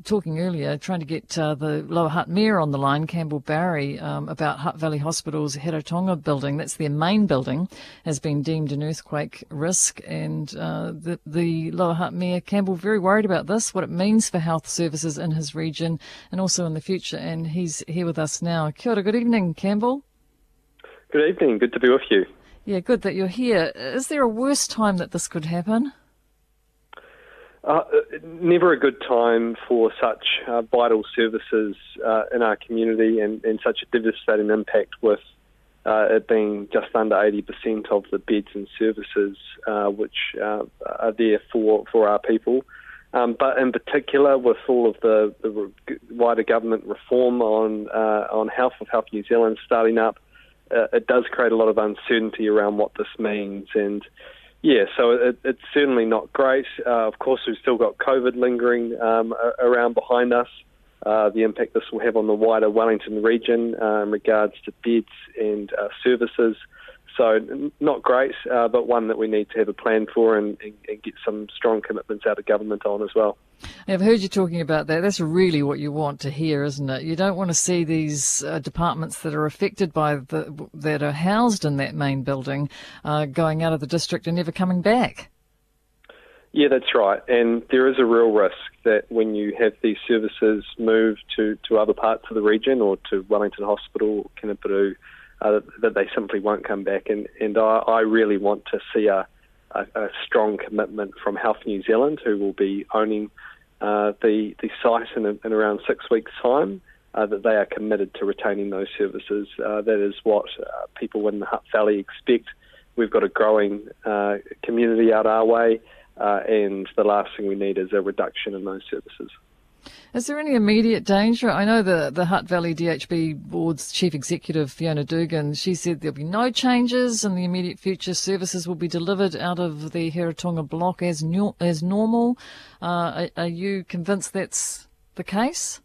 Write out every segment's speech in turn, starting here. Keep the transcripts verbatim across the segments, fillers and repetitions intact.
talking earlier, trying to get uh, the Lower Hutt Mayor on the line, Campbell Barry, um, about Hutt Valley Hospital's Heretaunga building. That's their main building, has been deemed an earthquake risk. And uh, the, the Lower Hutt Mayor, Campbell, very worried about this, what it means for health services in his region and also in the future. And he's here with us now. Kia ora, good evening, Campbell. Good evening, good to be with you. Yeah, good that you're here. Is there a worse time that this could happen? Uh, never a good time for such uh, vital services uh, in our community and, and such a devastating impact with uh, it being just under eighty percent of the beds and services uh, which uh, are there for, for our people. Um, but in particular with all of the, the wider government reform on, uh, on Health of Health New Zealand starting up, uh, it does create a lot of uncertainty around what this means. And yeah, so it, it's certainly not great. Uh, of course, we've still got COVID lingering um, around behind us, uh, the impact this will have on the wider Wellington region uh, in regards to beds and uh, services. So n- not great, uh, but one that we need to have a plan for and, and, and get some strong commitments out of government on as well. I've heard you talking about that. That's really what you want to hear, isn't it? You don't want to see these uh, departments that are affected by the that are housed in that main building uh, going out of the district and never coming back. Yeah, that's right. And there is a real risk that when you have these services move to, to other parts of the region or to Wellington Hospital, Kinnipiru, uh, that they simply won't come back. And, and I, I really want to see a, a, a strong commitment from Health New Zealand, who will be owning uh, the, the site in, in around six weeks' time, uh, that they are committed to retaining those services. Uh, that is what uh, people in the Hutt Valley expect. We've got a growing uh, community out our way. Uh, and the last thing we need is a reduction in those services. Is there any immediate danger? I know the, the Hutt Valley D H B Board's Chief Executive, Fiona Dugan, she said there'll be no changes in the immediate future. Services will be delivered out of the Heretaunga block as new, as normal. Uh, are, are you convinced that's the case?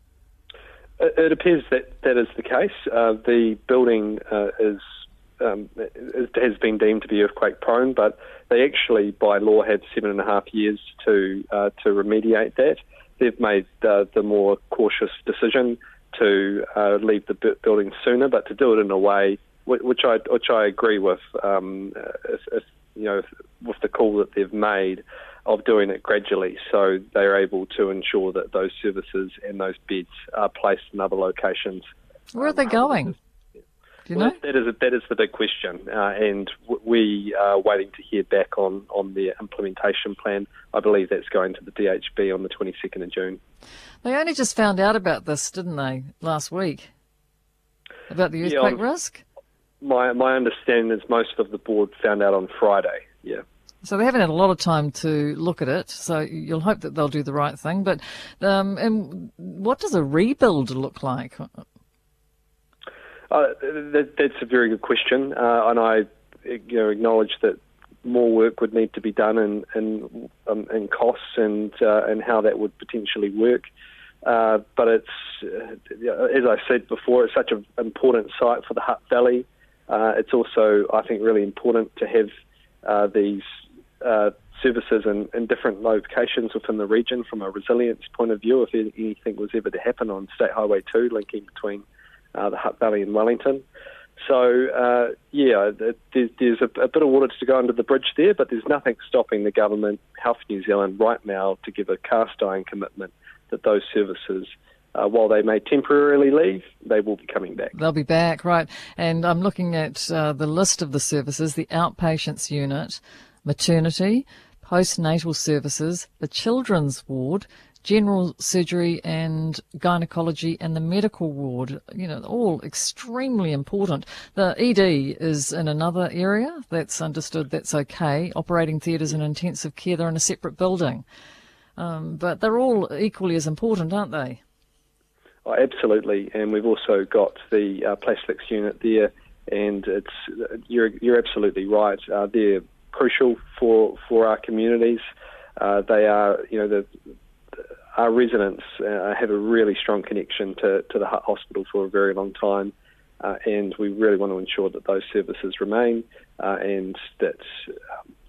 It, it appears that that is the case. Uh, the building uh, is Um, it has been deemed to be earthquake prone, but they actually, by law, have seven and a half years to uh, to remediate that. They've made uh, the more cautious decision to uh, leave the bu- building sooner, but to do it in a way which I which I agree with. Um, if, if, you know, with the call that they've made of doing it gradually, so they're able to ensure that those services and those beds are placed in other locations. Where are they going? Do you well, know? That is a, that is the big question, uh, and w- we are waiting to hear back on, on their implementation plan. I believe that's going to the D H B on the twenty-second of June. They only just found out about this, didn't they, last week? About the earthquake yeah, risk? My my understanding is most of the board found out on Friday, yeah. So they haven't had a lot of time to look at it, so you'll hope that they'll do the right thing. But um, and what does a rebuild look like? Uh, that, that's a very good question, uh, and I you know, acknowledge that more work would need to be done in in, um, in costs and uh, and how that would potentially work. Uh, but it's, uh, as I said before, it's such an important site for the Hutt Valley. Uh, it's also, I think, really important to have uh, these uh, services in, in different locations within the region from a resilience point of view. If anything was ever to happen on State Highway two, linking between Uh, the Hutt Valley and Wellington. So, uh, yeah, there's, there's a, a bit of water to go under the bridge there, but there's nothing stopping the government, Health New Zealand, right now to give a cast-iron commitment that those services, uh, while they may temporarily leave, they will be coming back. They'll be back, right. And I'm looking at uh, the list of the services, the outpatients unit, maternity, postnatal services, the children's ward, general surgery and gynecology and the medical ward, you know, all extremely important. The E D is in another area. That's understood. That's okay. Operating theatres and intensive care, they're in a separate building. Um, but they're all equally as important, aren't they? Oh, absolutely. And we've also got the uh, plastics unit there, and it's you're, you're absolutely right. Uh, they're crucial for, for our communities. Uh, they are, you know, the Our residents uh, have a really strong connection to, to the Hutt Hospital for a very long time, uh, and we really want to ensure that those services remain uh, and that,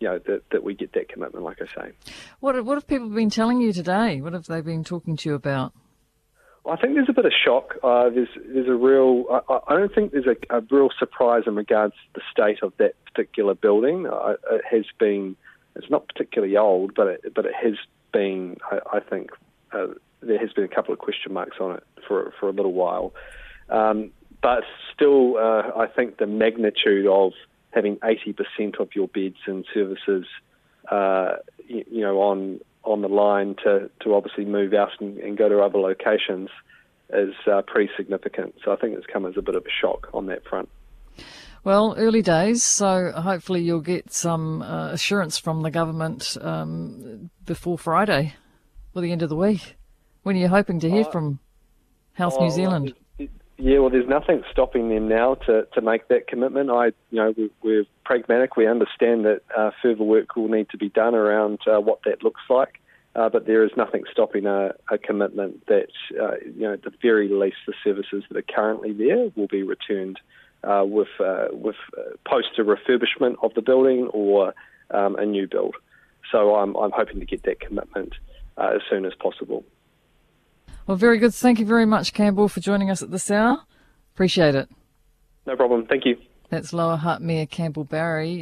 you know, that, that we get that commitment, like I say. What, what have people been telling you today? What have they been talking to you about? I think there's a bit of shock. Uh, there's there's a real. I, I don't think there's a, a real surprise in regards to the state of that particular building. Uh, it has been. It's not particularly old, but it, but it has been. I, I think uh, there has been a couple of question marks on it for for a little while. Um, but still, uh, I think the magnitude of having eighty percent of your beds and services, uh, you, you know, on on the line to, to obviously move out and, and go to other locations is uh, pretty significant. So I think it's come as a bit of a shock on that front. Well, early days, so hopefully you'll get some uh, assurance from the government um, before Friday, or the end of the week. When are you hoping to hear uh, from Health oh, New Zealand? Well, yeah, well, there's nothing stopping them now to, to make that commitment. I, you know, we, we're pragmatic. We understand that uh, further work will need to be done around uh, what that looks like, uh, but there is nothing stopping a, a commitment that, uh, you know, at the very least, the services that are currently there will be returned uh, with uh, with uh, post a refurbishment of the building or um, a new build. So I'm I'm hoping to get that commitment uh, as soon as possible. Well, very good. Thank you very much, Campbell, for joining us at this hour. Appreciate it. No problem. Thank you. That's Lower Hutt Mayor Campbell Barry.